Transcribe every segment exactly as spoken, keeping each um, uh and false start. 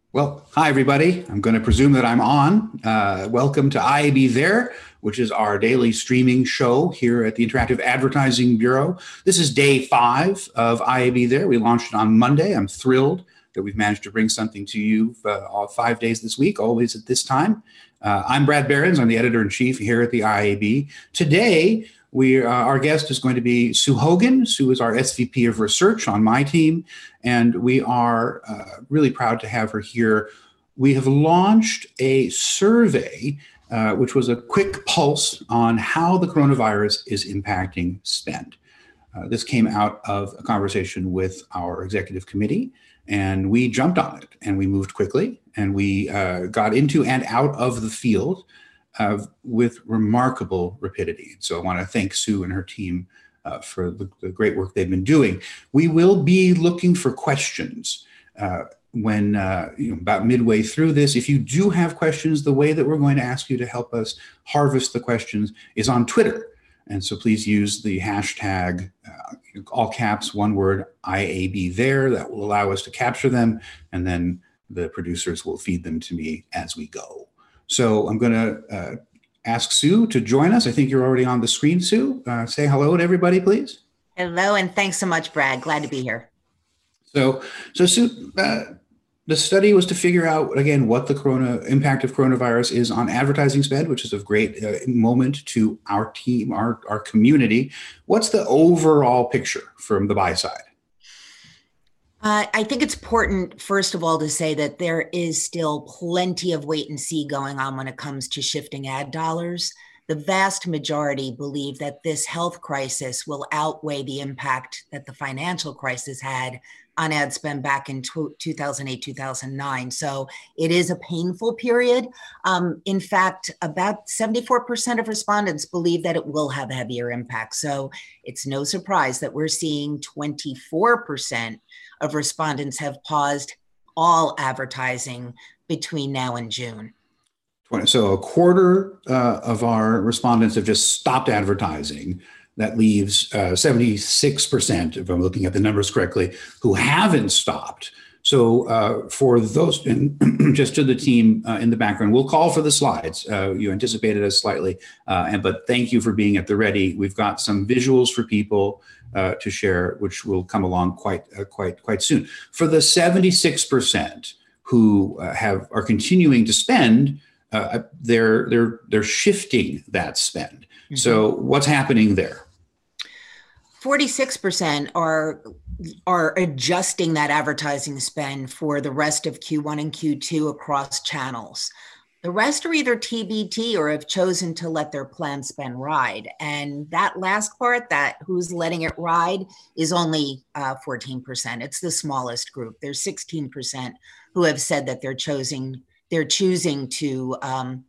Well, hi, everybody. I'm going to presume that I'm on. Uh, welcome to I A B There, which is our daily streaming show here at the Interactive Advertising Bureau. This is day five of I A B There. We launched it on Monday. I'm thrilled that we've managed to bring something to you uh, all five days this week, always at this time. Uh, I'm Brad Behrens. I'm the editor-in-chief here at the I A B. Today, We, uh, our guest is going to be Sue Hogan. Sue is our S V P of Research on my team, and we are uh, really proud to have her here. We have launched a survey, uh, which was a quick pulse on how the coronavirus is impacting spend. Uh, this came out of a conversation with our executive committee, and we jumped on it, and we moved quickly, and we uh, got into and out of the field Uh, with remarkable rapidity. So I want to thank Sue and her team uh, for the, the great work they've been doing. We will be looking for questions uh, when uh, you know, about midway through this. If you do have questions, the way that we're going to ask you to help us harvest the questions is on Twitter. And so please use the hashtag, uh, all caps, one word, I A B there. That will allow us to capture them, and then the producers will feed them to me as we go. So I'm going to uh, ask Sue to join us. I think you're already on the screen, Sue. Uh, say hello to everybody, please. Hello, and thanks so much, Brad. Glad to be here. So, so Sue, uh, the study was to figure out, again, what the corona impact of coronavirus is on advertising spend, which is a great uh, moment to our team, our, our community. What's the overall picture from the buy side? Uh, I think it's important, first of all, to say that there is still plenty of wait and see going on when it comes to shifting ad dollars. The vast majority believe that this health crisis will outweigh the impact that the financial crisis had on ad spend back in two thousand eight, two thousand nine. So it is a painful period. Um, in fact, about seventy-four percent of respondents believe that it will have a heavier impact. So it's no surprise that we're seeing twenty-four percent of respondents have paused all advertising between now and June. So a quarter uh, of our respondents have just stopped advertising. That leaves uh, seventy-six percent, if I'm looking at the numbers correctly, who haven't stopped. So uh, for those, and just to the team uh, in the background, we'll call for the slides. Uh, you anticipated us slightly, uh, and but thank you for being at the ready. We've got some visuals for people uh, to share, which will come along quite, uh, quite, quite soon. For the seventy-six percent who uh, have are continuing to spend, uh, they're they're they're shifting that spend. Mm-hmm. So what's happening there? forty-six percent are are adjusting that advertising spend for the rest of Q one and Q two across channels. The rest are either T B T or have chosen to let their planned spend ride. And that last part, that who's letting it ride, is only uh, fourteen percent. It's the smallest group. There's sixteen percent who have said that they're choosing they're choosing to um,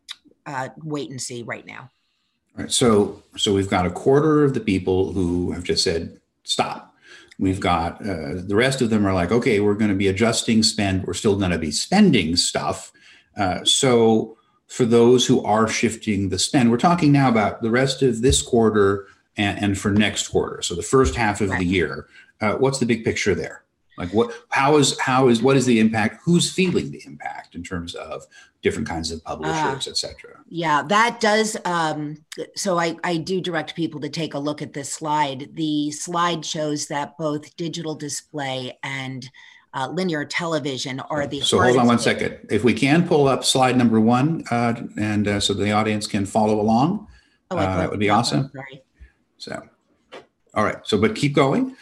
uh, wait and see right now. All right, so so we've got a quarter of the people who have just said stop. We've got uh, the rest of them are like, okay, we're going to be adjusting spend. We're still going to be spending stuff. Uh, so for those who are shifting the spend, we're talking now about the rest of this quarter and, and for next quarter. So the first half of right. the year. Uh, what's the big picture there? Like what? How is how is what is the impact? Who's feeling the impact in terms of different kinds of publishers, uh, et cetera? Yeah, that does. Um, so I, I do direct people to take a look at this slide. The slide shows that both digital display and uh, linear television are the. So hold on one second. If we can pull up slide number one, uh, and uh, so the audience can follow along, oh, uh, that would be awesome. Sorry. So, all right. So, but keep going.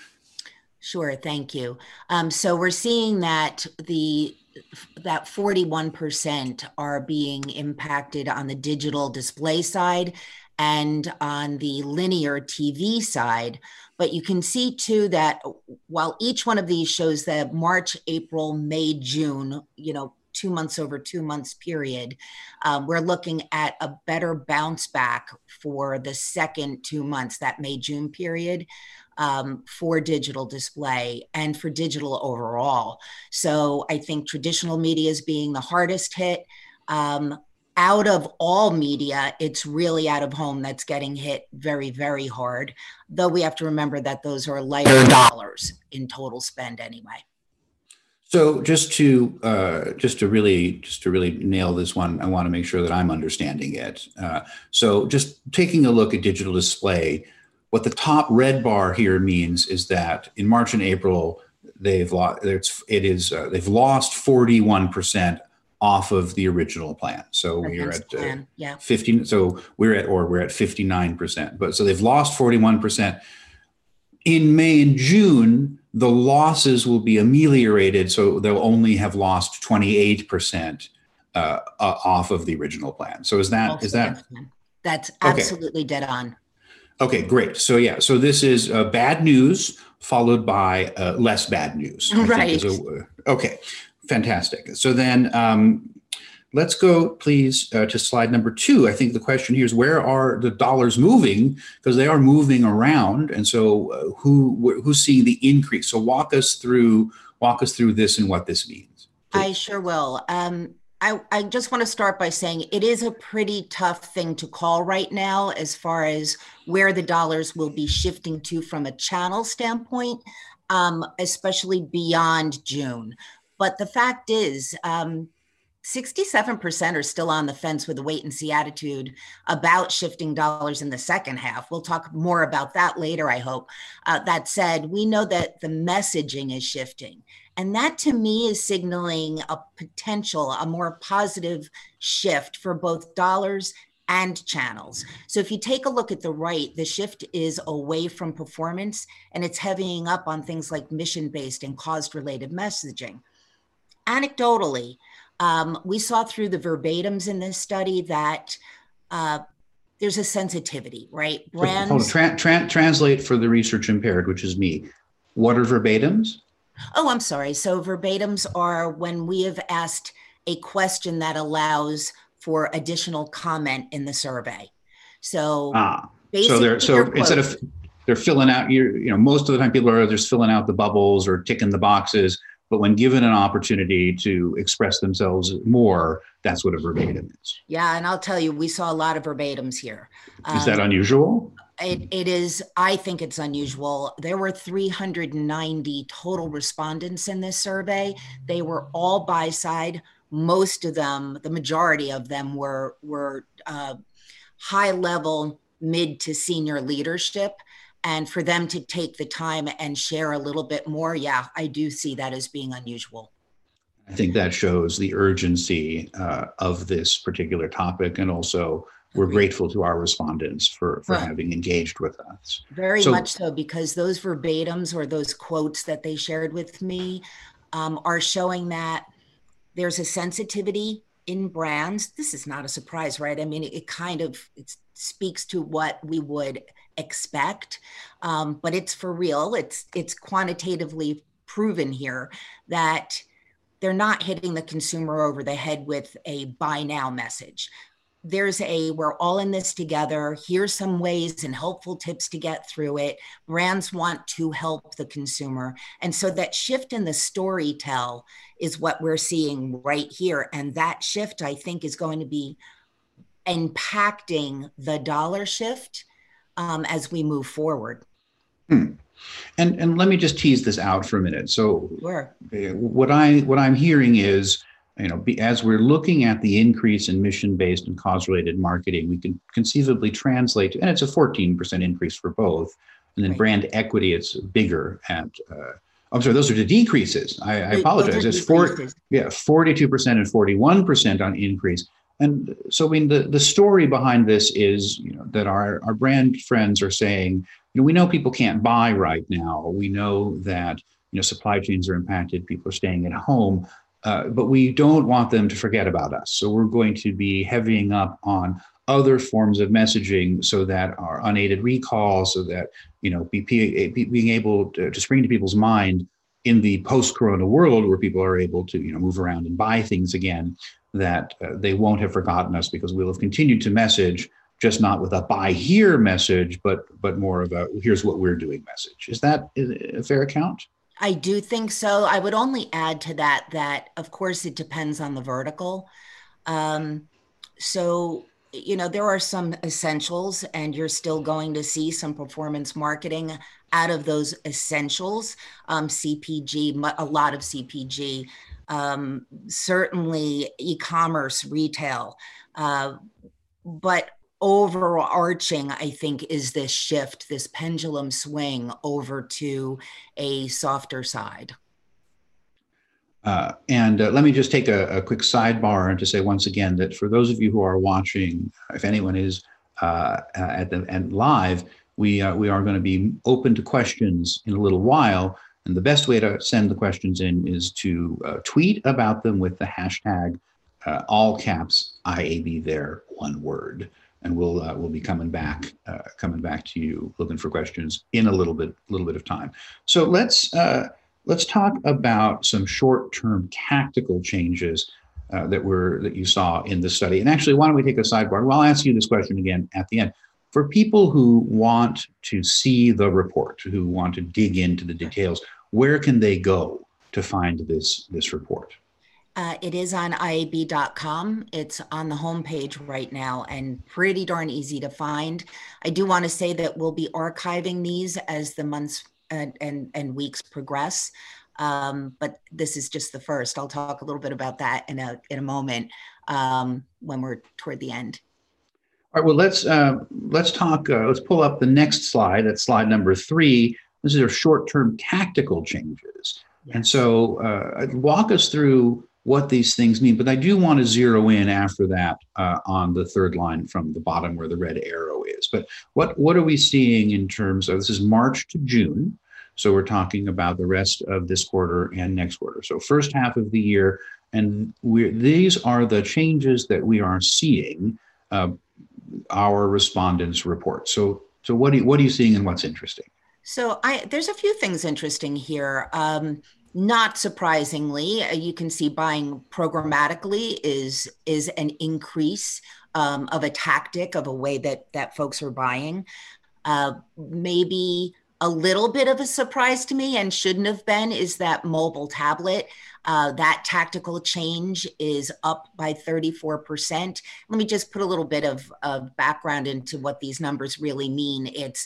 Sure, thank you. Um, so we're seeing that the that forty-one percent are being impacted on the digital display side and on the linear T V side. But you can see too that while each one of these shows the March, April, May, June, you know, two months over two months period, um, we're looking at a better bounce back for the second two months, that May, June period. Um, for digital display and for digital overall. So I think traditional media is being the hardest hit. Um, out of all media, it's really out of home that's getting hit very, very hard, though we have to remember that those are lighter dollars in total spend anyway. So just to uh, just to really just to really nail this one, I want to make sure that I'm understanding it. Uh, so just taking a look at digital display, what the top red bar here means is that in March and April they've lost. It's it is uh, they've lost forty-one percent off of the original plan. So we're Against at uh, plan, yeah. fifteen. So we're at or we're at fifty-nine percent. But so they've lost forty-one percent. In May and June, the losses will be ameliorated, so they'll only have lost twenty-eight percent uh, uh, off of the original plan. So is that Also is that against plan. That's okay? absolutely dead on. Okay, great. So yeah, so this is uh, bad news followed by uh, less bad news. I think Right. is a- okay, fantastic. So then um, let's go, please, uh, to slide number two. I think the question here is where are the dollars moving? Because they are moving around, and so uh, who wh- who's seeing the increase? So walk us through walk us through this and what this means. I Please. sure will. Um, I, I just want to start by saying it is a pretty tough thing to call right now as far as where the dollars will be shifting to from a channel standpoint, um, especially beyond June. But the fact is, um, sixty-seven percent are still on the fence with a wait and see attitude about shifting dollars in the second half. We'll talk more about that later, I hope. Uh, that said, we know that the messaging is shifting. And that to me is signaling a potential, a more positive shift for both dollars and channels. So if you take a look at the right, the shift is away from performance and it's heavying up on things like mission-based and cause-related messaging. Anecdotally, um, we saw through the verbatims in this study that uh, there's a sensitivity, right? Brands. So, hold on, tra- tra- translate for the research impaired, which is me. What are verbatims? Oh, I'm sorry. So verbatims are when we have asked a question that allows for additional comment in the survey. So Ah, basically, so they're so they're instead of they're filling out your, you know, most of the time people are just filling out the bubbles or ticking the boxes, but when given an opportunity to express themselves more, that's what a verbatim is. Yeah, and I'll tell you, we saw a lot of verbatims here. Is that Um, unusual? It, it is, I think it's unusual. There were three hundred ninety total respondents in this survey. They were all buy side. Most of them, the majority of them were, were uh, high level, mid to senior leadership. And for them to take the time and share a little bit more, yeah, I do see that as being unusual. I think that shows the urgency uh, of this particular topic, and also we're Agreed. grateful to our respondents for, for Well, having engaged with us. very So, much so, because those verbatims or those quotes that they shared with me um, are showing that there's a sensitivity in brands. This is not a surprise, right? I mean, it, it kind of it speaks to what we would expect, um, but it's for real. It's it's quantitatively proven here that they're not hitting the consumer over the head with a buy now message. There's a, we're all in this together. Here's some ways and helpful tips to get through it. Brands want to help the consumer. And so that shift in the story tell is what we're seeing right here. And that shift, I think, is going to be impacting the dollar shift um, as we move forward. hmm. And and let me just tease this out for a minute. So Sure. uh, what I what I'm hearing is, you know, be, as we're looking at the increase in mission-based and cause-related marketing, we can conceivably translate, and it's a fourteen percent increase for both. And then Right. brand equity, it's bigger at, uh, I'm sorry, those are the decreases. I, I Those apologize. are It's four, decreases. yeah, forty-two percent and forty-one percent on increase. And so, I mean, the, the story behind this is, you know, that our, our brand friends are saying, you know, we know people can't buy right now. We know that, you know, supply chains are impacted. People are staying at home. Uh, but we don't want them to forget about us. So we're going to be heavying up on other forms of messaging so that our unaided recall, so that, you know, be, be, being able to, to spring to people's mind in the post-corona world where people are able to, you know, move around and buy things again, that uh, they won't have forgotten us because we'll have continued to message, just not with a buy here message, but but more of a here's what we're doing message. Is that a fair account? I do think so. I would only add to that that, of course, it depends on the vertical. Um, so, you know, there are some essentials, and you're still going to see some performance marketing out of those essentials, um, C P G, a lot of C P G, um, certainly e-commerce, retail, uh, but overarching, I think, is this shift, this pendulum swing over to a softer side. Uh, and uh, let me just take a, a quick sidebar and to say once again that for those of you who are watching, if anyone is uh, at the and live, we uh, we are going to be open to questions in a little while. And the best way to send the questions in is to uh, tweet about them with the hashtag uh, all caps I A B there, one word. And we'll uh, we'll be coming back uh, coming back to you looking for questions in a little bit little bit of time. So let's uh, let's talk about some short-term tactical changes uh, that were that you saw in the study. And actually, why don't we take a sidebar? Well, I'll ask you this question again at the end. For people who want to see the report, who want to dig into the details, where can they go to find this this report? Uh, it is on I A B dot com. It's on the homepage right now and pretty darn easy to find. I do want to say that we'll be archiving these as the months and, and, and weeks progress. Um, but this is just the first. I'll talk a little bit about that in a, in a moment um, when we're toward the end. All right, well, let's, uh, let's talk, uh, let's pull up the next slide. That's slide number three. This is our short-term tactical changes. Yes. And so uh, walk us through what these things mean, but I do want to zero in after that uh, on the third line from the bottom where the red arrow is. But what, what are we seeing in terms of, this is March to June, so we're talking about the rest of this quarter and next quarter. So first half of the year, and we're, these are the changes that we are seeing uh, our respondents report. So, so what, do you, what are you seeing and what's interesting? So I, there's a few things interesting here. Um, Not surprisingly, you can see buying programmatically is is an increase um, of a tactic of a way that that folks are buying. Uh, maybe a little bit of a surprise to me and shouldn't have been is that mobile tablet. Uh, that tactical change is up by thirty-four percent. Let me just put a little bit of, of background into what these numbers really mean. It's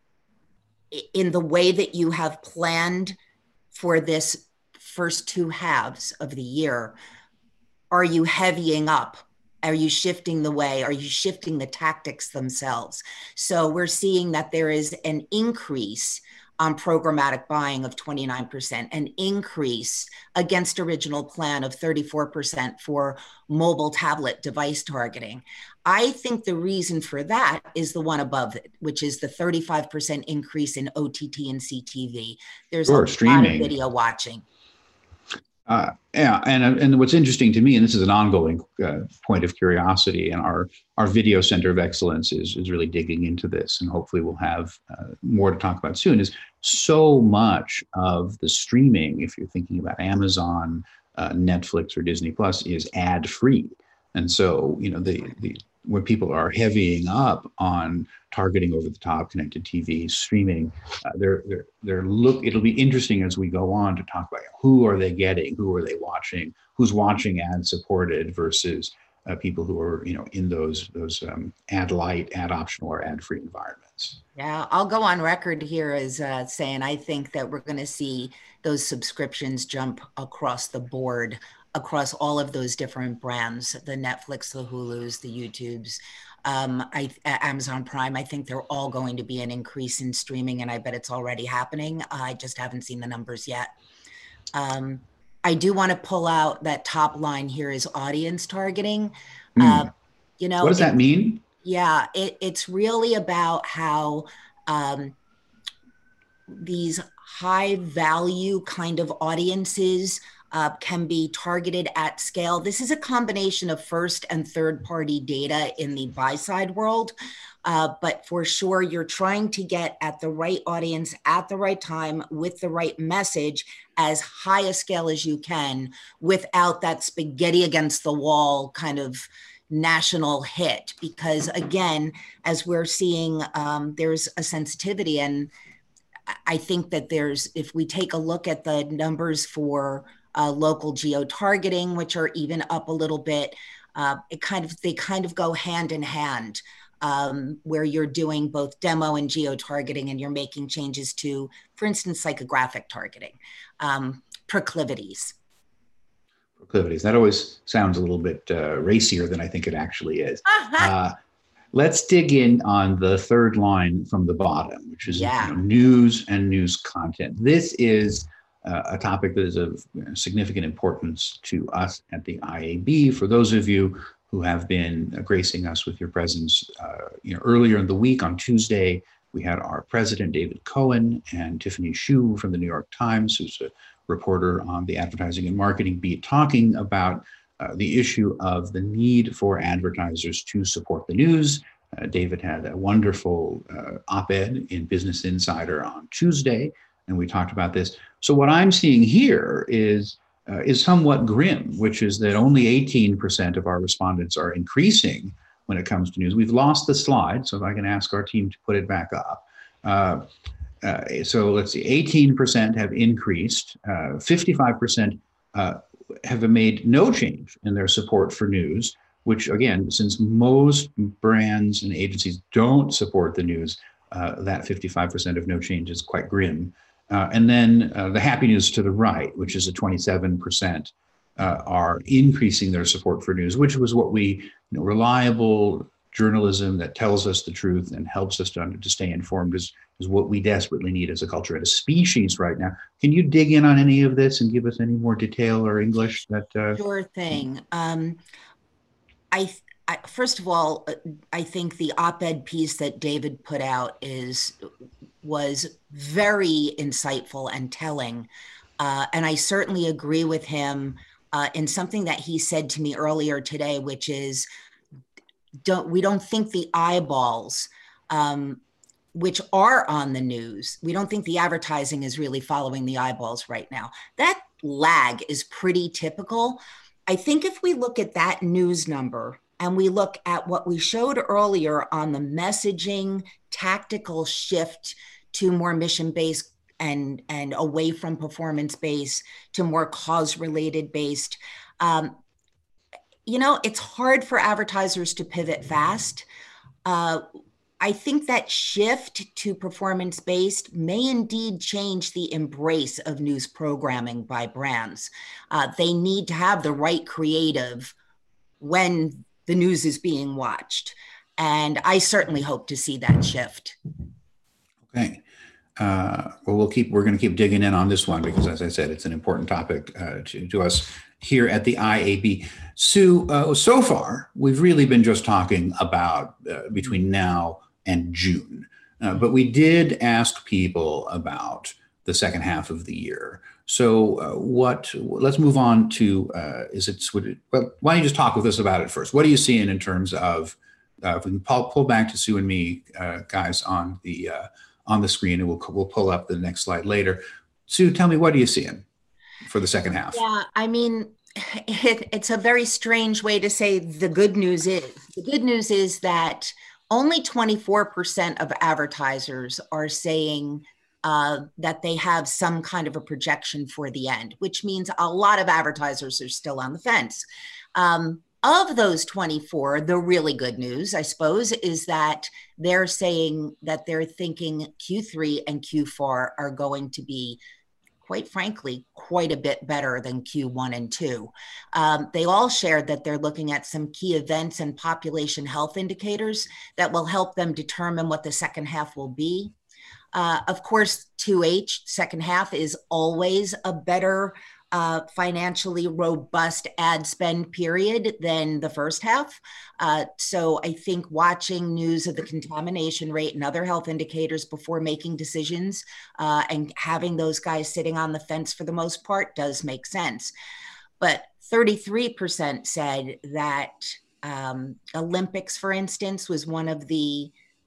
in the way that you have planned for this first two halves of the year. Are you heavying up? Are you shifting the way? Are you shifting the tactics themselves? So we're seeing that there is an increase on programmatic buying of twenty-nine percent, an increase against original plan of thirty-four percent for mobile tablet device targeting. I think the reason for that is the one above it, which is the thirty-five percent increase in O T T and C T V. There's sure, a streaming. lot of video watching. Uh, yeah, and and what's interesting to me, and this is an ongoing uh, point of curiosity, and our our Video Center of Excellence is is really digging into this, and hopefully we'll have uh, more to talk about soon. Is so much of the streaming, if you're thinking about Amazon, uh, Netflix, or Disney Plus, is ad free, and so you know the the where people are heavying up on targeting over the top, connected T V, streaming, uh, they're, they're, they're look, it'll be interesting as we go on to talk about who are they getting, who are they watching, who's watching ad supported versus uh, people who are, you know, in those, those um, ad light, ad optional or ad free environments. Yeah, I'll go on record here as uh, saying, I think that we're going to see those subscriptions jump across the board across all of those different brands, the Netflix, the Hulus, the YouTubes, um, I, Amazon Prime. I think they're all going to be an increase in streaming, and I bet it's already happening. I just haven't seen the numbers yet. Um, I do want to pull out that top line here is audience targeting. Mm. Uh, you know, what does that it, mean? Yeah, it, it's really about how um, these high value kind of audiences Uh, can be targeted at scale. This is a combination of first and third party data in the buy side world. Uh, but for sure, you're trying to get at the right audience at the right time with the right message as high a scale as you can without that spaghetti against the wall kind of national hit. Because again, as we're seeing, um, there's a sensitivity. And I think that there's, if we take a look at the numbers for Uh, local geo-targeting, which are even up a little bit. Uh, it kind of, they kind of go hand in hand. um, where you're doing both demo and geo-targeting, and you're making changes to, for instance, psychographic targeting, um, proclivities. Proclivities. That always sounds a little bit uh, racier than I think it actually is. Uh, let's dig in on the third line from the bottom, which is yeah. you know, news and news content. This is uh, a topic that is of you know, significant importance to us at the I A B. For those of you who have been uh, gracing us with your presence, uh, you know, earlier in the week on Tuesday, we had our president, David Cohen, and Tiffany Shu from the New York Times, who's a reporter on the advertising and marketing beat, talking about uh, the issue of the need for advertisers to support the news. Uh, David had a wonderful uh, op-ed in Business Insider on Tuesday, and we talked about this. So what I'm seeing here is uh, is somewhat grim, which is that only eighteen percent of our respondents are increasing when it comes to news. We've lost the slide, so if I can ask our team to put it back up. Uh, uh, so let's see, eighteen percent have increased, uh, fifty-five percent uh, have made no change in their support for news, which again, since most brands and agencies don't support the news, uh, that fifty-five percent of no change is quite grim. Uh, and then uh, the happy news to the right, which is a twenty-seven percent uh, are increasing their support for news, which was what we, you know, reliable journalism that tells us the truth and helps us to, to stay informed is, is what we desperately need as a culture and a species right now. Can you dig in on any of this and give us any more detail or English? That uh, Sure thing. Um, I, I first of all, I think the op-ed piece that David put out is was very insightful and telling, uh, and I certainly agree with him uh, in something that he said to me earlier today, which is, don't we don't think the eyeballs, um, which are on the news, we don't think the advertising is really following the eyeballs right now. That lag is pretty typical. I think if we look at that news number and we look at what we showed earlier on the messaging tactical shift to more mission-based and, and away from performance-based to more cause-related based, um, you know, it's hard for advertisers to pivot fast. Uh, I think that shift to performance-based may indeed change the embrace of news programming by brands. Uh, they need to have the right creative when the news is being watched. And I certainly hope to see that shift. Okay. Uh, well, we'll keep, we're going to keep digging in on this one because, as I said, it's an important topic uh, to, to us here at the I A B. Sue, uh, so far, we've really been just talking about uh, between now and June. Uh, but we did ask people about the second half of the year. So uh, what, let's move on to, uh, is it, would it, well, why don't you just talk with us about it first? What are you seeing in terms of, uh, if we can pull, pull back to Sue and me, uh, guys, on the, uh, on the screen, and we'll, we'll pull up the next slide later. Sue, tell me, what are you seeing for the second half? Yeah, I mean, it, it's a very strange way to say the good news is. The good news is that only twenty-four percent of advertisers are saying uh, that they have some kind of a projection for the end, which means a lot of advertisers are still on the fence. Um, of those twenty-four, the really good news, I suppose, is that they're saying that they're thinking Q three and Q four are going to be, quite frankly, quite a bit better than Q one and two. Um, they all shared that they're looking at some key events and population health indicators that will help them determine what the second half will be. Uh, of course, two H, second half, is always a better uh, financially robust ad spend period than the first half. Uh, so I think watching news of the contamination rate and other health indicators before making decisions uh, and having those guys sitting on the fence for the most part does make sense. But thirty-three percent said that um, Olympics, for instance, was one of the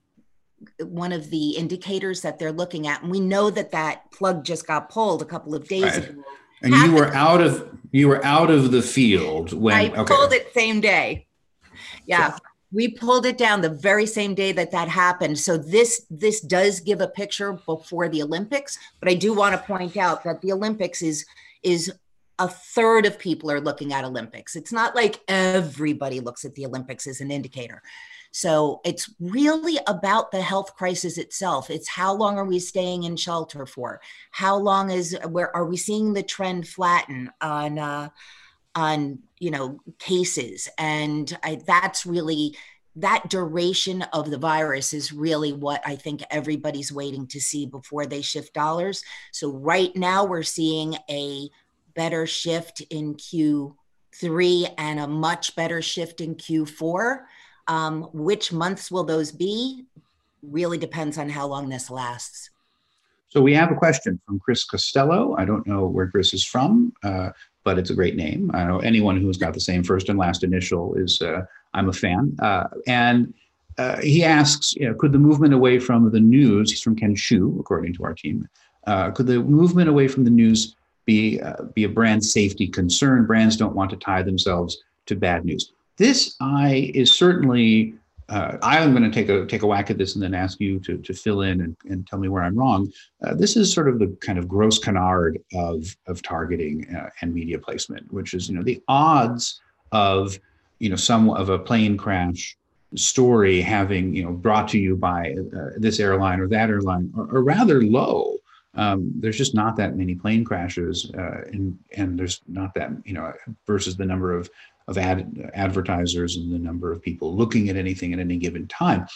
one of the indicators that they're looking at. And we know that that plug just got pulled a couple of days right. ago. And you were out of you were out of the field when I okay. pulled it same day. Yeah, so. We pulled it down the very same day that that happened. So this this does give a picture before the Olympics. But I do want to point out that the Olympics is is a third of people are looking at Olympics. It's not like everybody looks at the Olympics as an indicator. So it's really about the health crisis itself. It's how long are we staying in shelter for? How long is, where are we seeing the trend flatten on, uh, on, you know, cases? And I, that's really, that duration of the virus is really what I think everybody's waiting to see before they shift dollars. So right now we're seeing a better shift in Q three and a much better shift in Q four. Um, which months will those be? Really depends on how long this lasts. So we have a question from Chris Costello. I don't know where Chris is from, uh, but it's a great name. I know anyone who's got the same first and last initial is, uh, I'm a fan. Uh, and uh, he asks, you know, could the movement away from the news, he's from Kenshu, according to our team, uh, could the movement away from the news be, uh, be a brand safety concern? Brands don't want to tie themselves to bad news. This I is certainly, uh, I'm going to take a take a whack at this and then ask you to, to fill in and, and tell me where I'm wrong. Uh, this is sort of the kind of gross canard of, of targeting uh, and media placement, which is, you know, the odds of, you know, some of a plane crash story having, you know, brought to you by uh, this airline or that airline are, are rather low. Um, there's just not that many plane crashes, uh, and and there's not that, you know, versus the number of of ad, advertisers and the number of people looking at anything at any given time.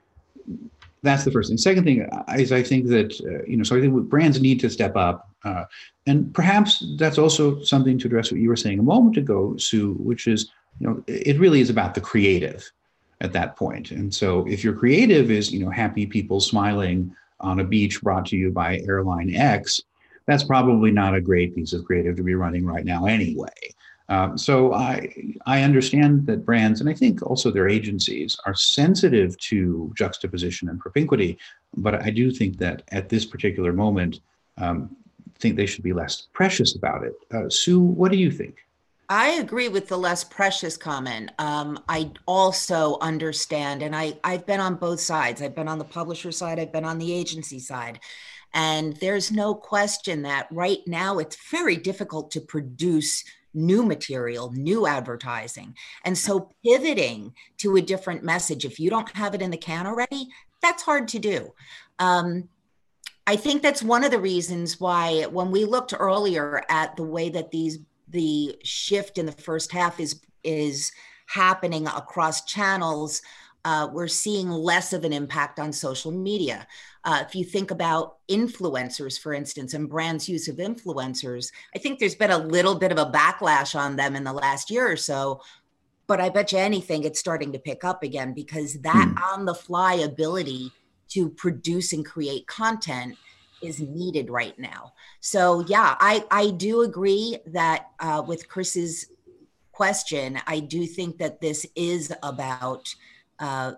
That's the first thing. Second thing is, I think that, uh, you know, so I think brands need to step up. Uh, and perhaps that's also something to address what you were saying a moment ago, Sue, which is, you know, it really is about the creative at that point. And so if your creative is, you know, happy people smiling on a beach brought to you by airline X, that's probably not a great piece of creative to be running right now anyway. Um, so I I understand that brands, and I think also their agencies, are sensitive to juxtaposition and propinquity, but I do think that at this particular moment, um, think they should be less precious about it. Uh, Sue, what do you think? I agree with the less precious comment. Um, I also understand, and I, I've been on both sides. I've been on the publisher side, I've been on the agency side. And there's no question that right now it's very difficult to produce new material, new advertising. And so pivoting to a different message, if you don't have it in the can already, that's hard to do. Um, I think that's one of the reasons why when we looked earlier at the way that these the shift in the first half is is happening across channels, uh, we're seeing less of an impact on social media. Uh, if you think about influencers, for instance, and brands' use of influencers, I think there's been a little bit of a backlash on them in the last year or so, but I bet you anything it's starting to pick up again, because that mm. on-the-fly ability to produce and create content is needed right now. So yeah, I, I do agree that uh, with Chris's question, I do think that this is about uh,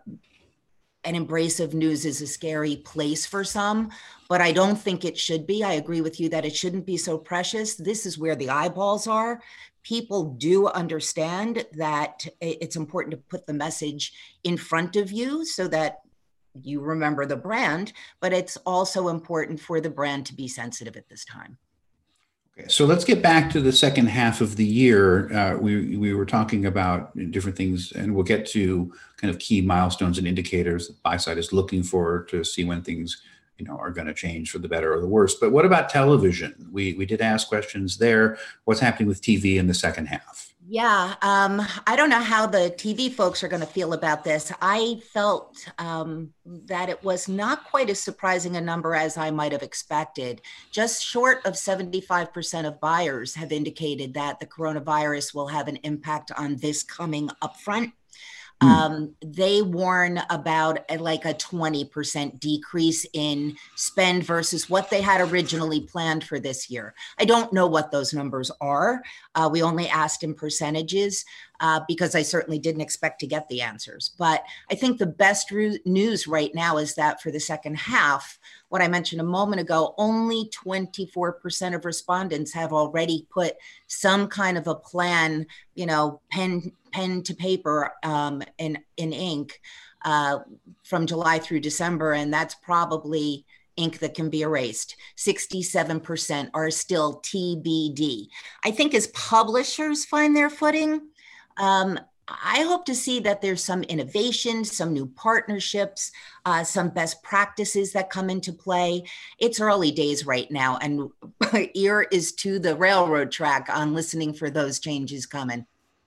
an embrace of news is a scary place for some, but I don't think it should be. I agree with you that it shouldn't be so precious. This is where the eyeballs are. People do understand that it's important to put the message in front of you so that you remember the brand, but it's also important for the brand to be sensitive at this time. Okay, so let's get back to the second half of the year. Uh, we we were talking about different things, and we'll get to kind of key milestones and indicators that buy side is looking for to see when things, you know, are going to change for the better or the worse. But what about television? We we did ask questions there. What's happening with T V in the second half? Yeah, um, I don't know how the T V folks are going to feel about this. I felt um, that it was not quite as surprising a number as I might have expected. Just short of seventy-five percent of buyers have indicated that the coronavirus will have an impact on this coming upfront. Um, they warn about a, like a twenty percent decrease in spend versus what they had originally planned for this year. I don't know what those numbers are. Uh, we only asked in percentages uh, because I certainly didn't expect to get the answers. But I think the best news right now is that for the second half, what I mentioned a moment ago, only twenty-four percent of respondents have already put some kind of a plan, you know, pen pen to paper um, in, in ink uh, from July through December. And that's probably ink that can be erased. sixty-seven percent are still T B D. I think as publishers find their footing, um, I hope to see that there's some innovation, some new partnerships, uh, some best practices that come into play. It's early days right now, and ear is to the railroad track on listening for those changes coming.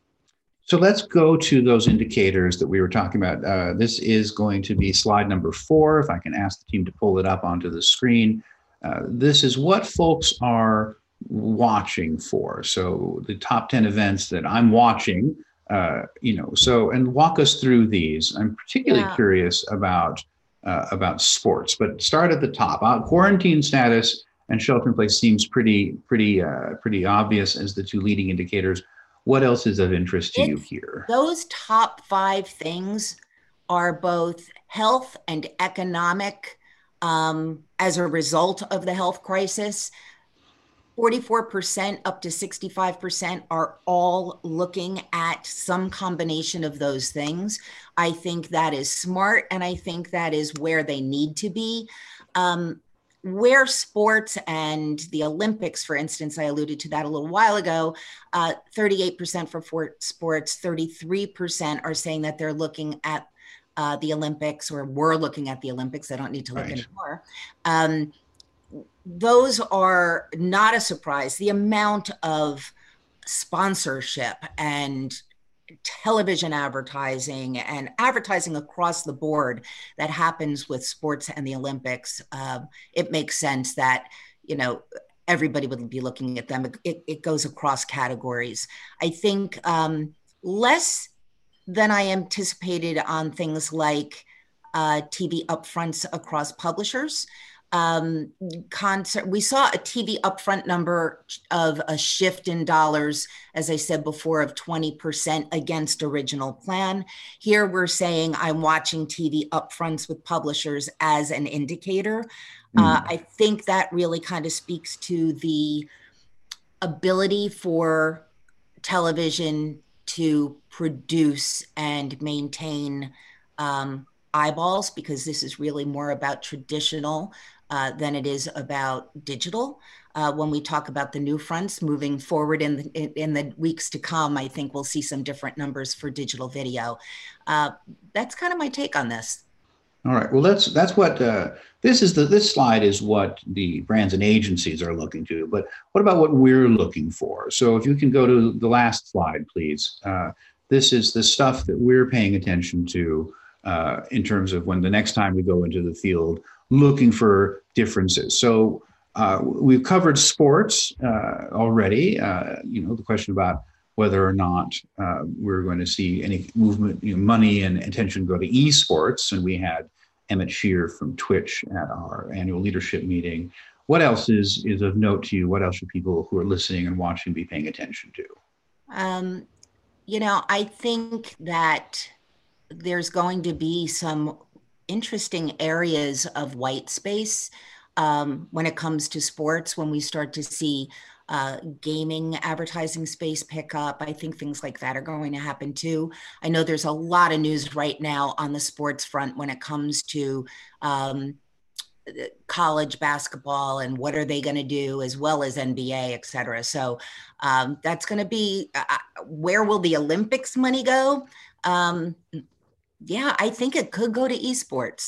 So let's go to those indicators that we were talking about. Uh, this is going to be slide number four. If I can ask the team to pull it up onto the screen. Uh, this is what folks are watching for. So the top ten events that I'm watching, uh, you know, so, and walk us through these. I'm particularly yeah. curious about, uh, about sports, but start at the top. Uh, quarantine status and shelter in place seems pretty, pretty, uh, pretty obvious as the two leading indicators. What else is of interest to it's, you here? Those top five things are both health and economic um, as a result of the health crisis. forty-four percent up to sixty-five percent are all looking at some combination of those things. I think that is smart, and I think that is where they need to be. Um, Where sports and the Olympics, for instance, I alluded to that a little while ago, uh, thirty-eight percent for, for sports, thirty-three percent are saying that they're looking at uh, the Olympics, or were looking at the Olympics. I don't need to look right. anymore. Um, those are not a surprise. The amount of sponsorship and television advertising and advertising across the board that happens with sports and the Olympics, uh, it makes sense that, you know, everybody would be looking at them. It, it goes across categories. I think um, less than I anticipated on things like uh, T V upfronts across publishers. Um, concert, we saw a T V upfront number of a shift in dollars, as I said before, of twenty percent against original plan. Here we're saying I'm watching T V upfronts with publishers as an indicator. Mm. Uh, I think that really kind of speaks to the ability for television to produce and maintain um, eyeballs, because this is really more about traditional Uh, than it is about digital. Uh, when we talk about the new fronts moving forward in the, in, in the weeks to come, I think we'll see some different numbers for digital video. Uh, that's kind of my take on this. All right. Well, that's that's what uh, this is. The this slide is what the brands and agencies are looking to. But what about what we're looking for? So if you can go to the last slide, please. Uh, this is the stuff that we're paying attention to uh, in terms of when the next time we go into the field looking for differences. So uh, we've covered sports uh, already. Uh, you know, the question about whether or not uh, we're going to see any movement, you know, money and attention go to esports. And we had Emmett Shear from Twitch at our annual leadership meeting. What else is, is of note to you? What else should people who are listening and watching be paying attention to? Um, you know, I think that there's going to be some interesting areas of white space um, when it comes to sports, when we start to see uh, gaming advertising space pick up. I think things like that are going to happen too. I know there's a lot of news right now on the sports front when it comes to um, college basketball and what are they going to do, as well as N B A, et cetera. So um, that's going to be, uh, where will the Olympics money go? Um, Yeah, I think it could go to esports.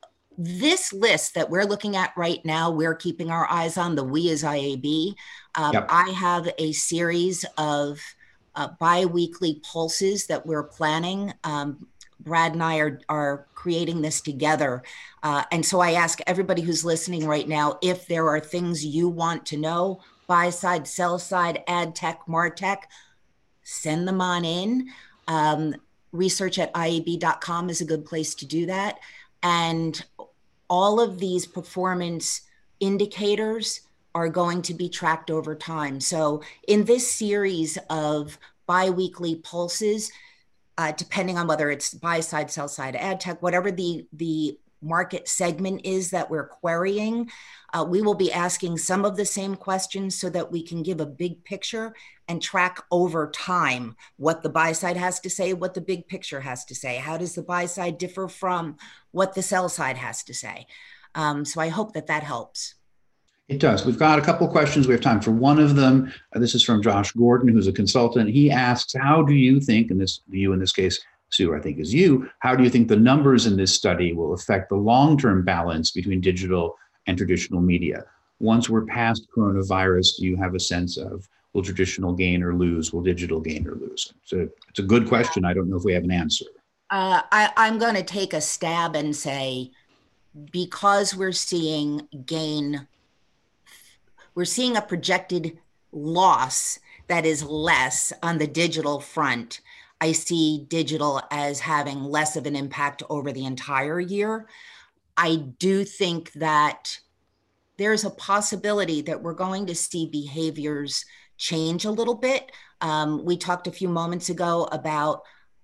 This list that we're looking at right now, we're keeping our eyes on, the we as I A B. Um, yep. I have a series of uh, bi-weekly pulses that we're planning. Um, Brad and I are, are creating this together. Uh, and so I ask everybody who's listening right now, if there are things you want to know, buy side, sell side, ad tech, martech, send them on in. Um, Research at I A B dot com is a good place to do that. And all of these performance indicators are going to be tracked over time. So in this series of bi-weekly pulses, uh, depending on whether it's buy side, sell side, ad tech, whatever the, the market segment is that we're querying, uh, we will be asking some of the same questions so that we can give a big picture and track over time what the buy side has to say, what the big picture has to say. How does the buy side differ from what the sell side has to say? Um, so I hope that that helps. It does. We've got a couple of questions. We have time for one of them. Uh, this is from Josh Gordon, who's a consultant. He asks, how do you think, and this you in this case, Sue, I think is you, how do you think the numbers in this study will affect the long-term balance between digital and traditional media? Once we're past coronavirus, do you have a sense of, will traditional gain or lose? Will digital gain or lose? So it's a good question. I don't know if we have an answer. Uh, I, I'm going to take a stab and say, because we're seeing gain, we're seeing a projected loss that is less on the digital front. I see digital as having less of an impact over the entire year. I do think that there's a possibility that we're going to see behaviors change a little bit. Um, we talked a few moments ago about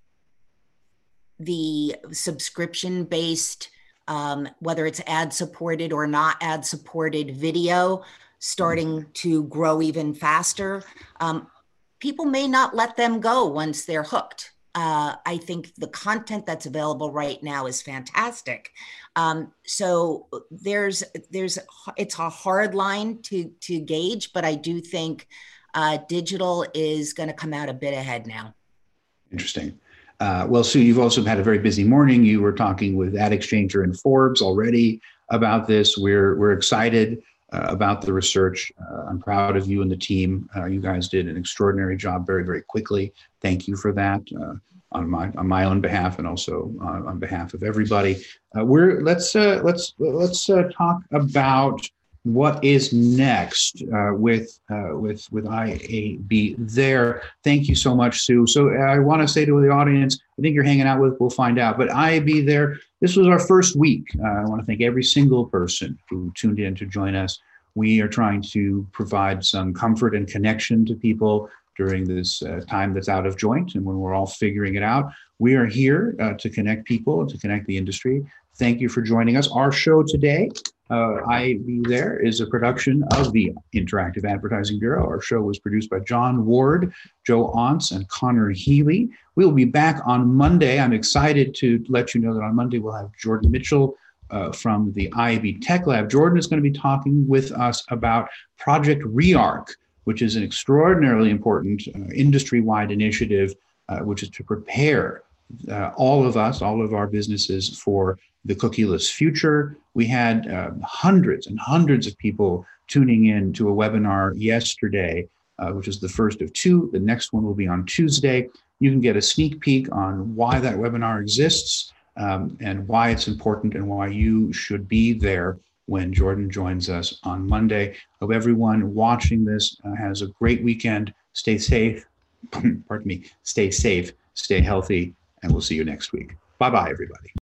the subscription-based, um, whether it's ad-supported or not ad-supported video, starting to grow even faster. Um, people may not let them go once they're hooked. Uh, I think the content that's available right now is fantastic. Um, so there's, there's, it's a hard line to, to gauge, but I do think uh, digital is going to come out a bit ahead now. Interesting. Uh, well, Sue, you've also had a very busy morning. You were talking with AdExchanger and Forbes already about this. We're, we're excited uh, about the research. Uh, I'm proud of you and the team. Uh, you guys did an extraordinary job very, very quickly. Thank you for that uh, on my on my own behalf and also uh, on behalf of everybody. Uh, we're let's uh, let's let's uh, talk about what is next uh, with uh, with with I A B there. Thank you so much, Sue. So I want to say to the audience, I think you're hanging out with, we'll find out, but I A B there, this was our first week. Uh, I want to thank every single person who tuned in to join us. We are trying to provide some comfort and connection to people during this uh, time that's out of joint and when we're all figuring it out. We are here uh, to connect people and to connect the industry. Thank you for joining us. Our show today, uh, I A B There, is a production of the Interactive Advertising Bureau. Our show was produced by John Ward, Joe Ontz, and Connor Healy. We'll be back on Monday. I'm excited to let you know that on Monday we'll have Jordan Mitchell uh, from the I A B Tech Lab. Jordan is going to be talking with us about Project ReArc, which is an extraordinarily important uh, industry-wide initiative, uh, which is to prepare uh, all of us, all of our businesses for the cookieless future. We had uh, hundreds and hundreds of people tuning in to a webinar yesterday, uh, which is the first of two. The next one will be on Tuesday. You can get a sneak peek on why that webinar exists um, and why it's important and why you should be there when Jordan joins us on Monday. Hope everyone watching this uh, has a great weekend. Stay safe, pardon me, stay safe, stay healthy, and we'll see you next week. Bye-bye, everybody.